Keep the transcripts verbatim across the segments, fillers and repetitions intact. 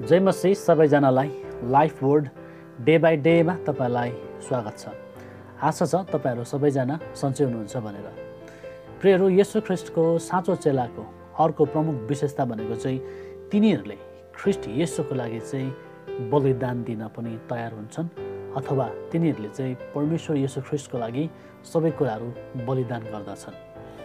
जय मसीह सबैजनालाई life word day by डेमा तपाईलाई स्वागत छ। आशा छ तपाईहरू सबैजना सन्चै हुनुहुन्छ भनेर। प्रियहरू, येशू ख्रीष्टको साँचो चेलाको अर्को प्रमुख विशेषता भनेको चाहिँ तिनीहरूले ख्रीष्ट येशूको लागि चाहिँ बलिदान दिन पनि तयार हुन्छन् अथवा तिनीहरूले चाहिँ परमेश्वर येशू ख्रीष्टको लागि सबै कुराहरू बलिदान गर्दछन्।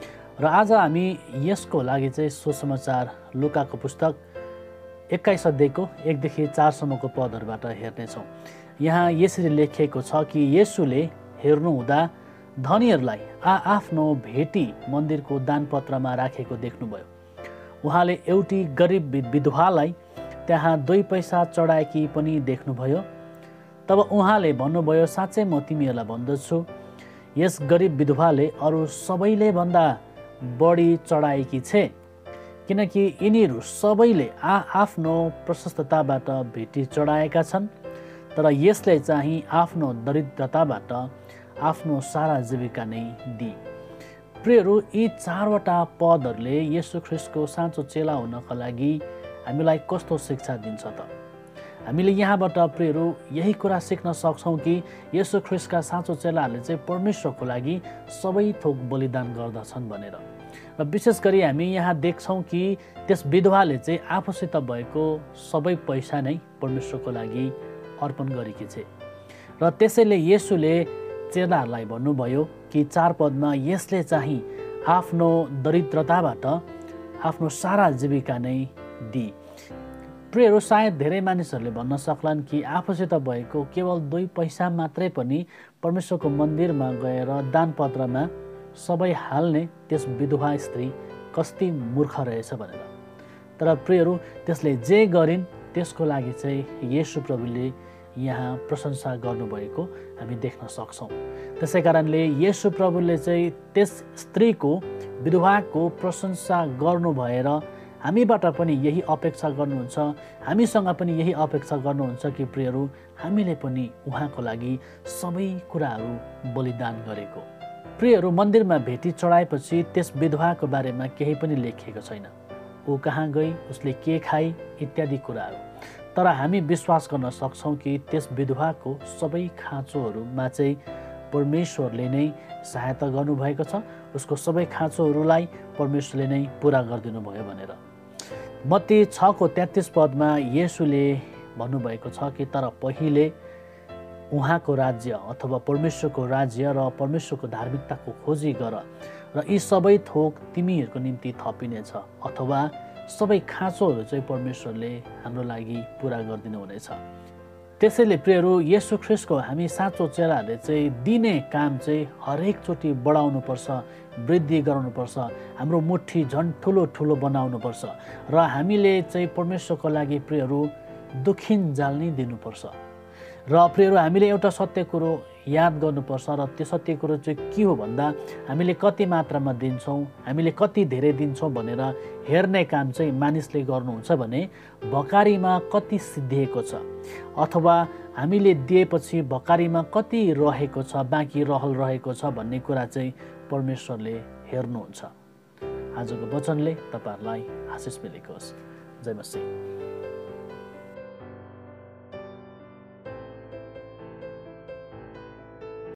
र आज हामी यसको लागि चाहिँ सुसमाचार लुकाको पुस्तक एक्काइस अध्यायको एकदेखि चारसम्मको पदहरूबाट हेर्नेछौँ। यहाँ यसरी लेखिएको छ कि येशूले हेर्नुहुँदा धनीहरूलाई आ आफ्नो भेटी मन्दिरको दानपत्रमा राखेको देख्नुभयो। उहाँले एउटी गरिब विधवालाई त्यहाँ दुई पैसा चढाएकी पनि देख्नुभयो। तब उहाँले भन्नुभयो, साँच्चै म तिमीहरूलाई भन्दछु, यस गरिब विधवाले अरू सबैले भन्दा बढी चढाएकी छे, किनकि यिनीहरू सबैले आ आफ्नो प्रशस्तताबाट भेटी चढाएका छन्, तर यसले चाहिँ आफ्नो दरिद्रताबाट आफ्नो सारा जीविका नै दिए। प्रियहरू, यी चारवटा पदहरूले येशू ख्रीष्टको साँचो चेला हुनका लागि हामीलाई कस्तो शिक्षा दिन्छ त? हामीले यहाँबाट प्रियहरू यही कुरा सिक्न सक्छौँ कि येशू ख्रीष्टका साँचो चेलाहरूले चाहिँ परमेश्वरको लागि सबै थोक बलिदान गर्दछन् भनेर। र विशेष गरी हामी यहाँ देख्छौँ कि त्यस विधवाले चाहिँ आफूसित भएको सबै पैसा नै परमेश्वरको लागि अर्पण गरेकी छे। र त्यसैले येशूले चेलाहरूलाई भन्नुभयो कि चार पदमा यसले चाहिँ आफ्नो दरिद्रताबाट आफ्नो सारा जीविका नै दिए। प्रियहरू, सायद धेरै मानिसहरूले भन्न सक्लान् कि आफूसित भएको केवल दुई पैसा मात्रै पनि परमेश्वरको मन्दिरमा गएर दानपत्रमा सबै हाल्ने त्यस विधवा स्त्री कति मूर्ख रहेछ भनेर। तर प्रियहरू, त्यसले जे गरिन् त्यसको लागि चाहिँ येशू प्रभुले यहाँ प्रशंसा गर्नुभएको हामी देख्न सक्छौँ। त्यसै कारणले येशू प्रभुले चाहिँ त्यस स्त्रीको विधवाको प्रशंसा गर्नु भएर हामीबाट पनि यही अपेक्षा गर्नुहुन्छ, हामीसँग पनि यही अपेक्षा गर्नुहुन्छ कि प्रियहरू हामीले पनि उहाँको लागि सबै कुराहरू बलिदान गरेको। प्रियहरू, मन्दिरमा भेटी चढाएपछि त्यस विधवाको बारेमा केही पनि लेखिएको छैन। ऊ कहाँ गई, उसले के खाई इत्यादि कुराहरू। तर हामी विश्वास गर्न सक्छौँ कि त्यस विधवाको सबै खाँचोहरूमा चाहिँ परमेश्वरले नै सहायता गर्नुभएको छ। उसको सबै खाँचोहरूलाई परमेश्वरले नै पुरा गरिदिनु भयो भनेर। मत्ती छको तेत्तिस पदमा येशूले भन्नुभएको छ कि तर पहिले उहाँको राज्य अथवा परमेश्वरको राज्य र परमेश्वरको धार्मिकताको खोजी गर र यी सबै थोक तिमीहरूको निम्ति थपिनेछ, अथवा सबै खाँचोहरू चाहिँ परमेश्वरले हाम्रो लागि पुरा गरिदिनु हुनेछ। त्यसैले प्रियहरू, येशू ख्रीष्टको हामी साँचो चेलाहरूले चाहिँ दिने काम चाहिँ हरेकचोटि बढाउनुपर्छ, वृद्धि गराउनुपर्छ, हाम्रो मुठी झन् ठुलो ठुलो बनाउनुपर्छ र हामीले चाहिँ परमेश्वरको लागि प्रियहरू दुखिन जाल नै दिनुपर्छ। र प्रियहरू, हामीले एउटा सत्य कुरो याद गर्नुपर्छ र त्यो सत्य कुरो चाहिँ के हो भन्दा हामीले कति मात्रामा दिन्छौँ, हामीले कति धेरै दिन्छौँ भनेर हेर्ने काम चाहिँ मानिसले गर्नुहुन्छ भने भकारीमा कति सिद्धिएको छ अथवा हामीले दिएपछि भकारीमा कति रहेको छ, बाँकी रहल रहेको छ भन्ने कुरा चाहिँ परमेश्वरले हेर्नुहुन्छ। आजको वचनले तपाईँहरूलाई आशिष मिलेको होस्। जय मसीह।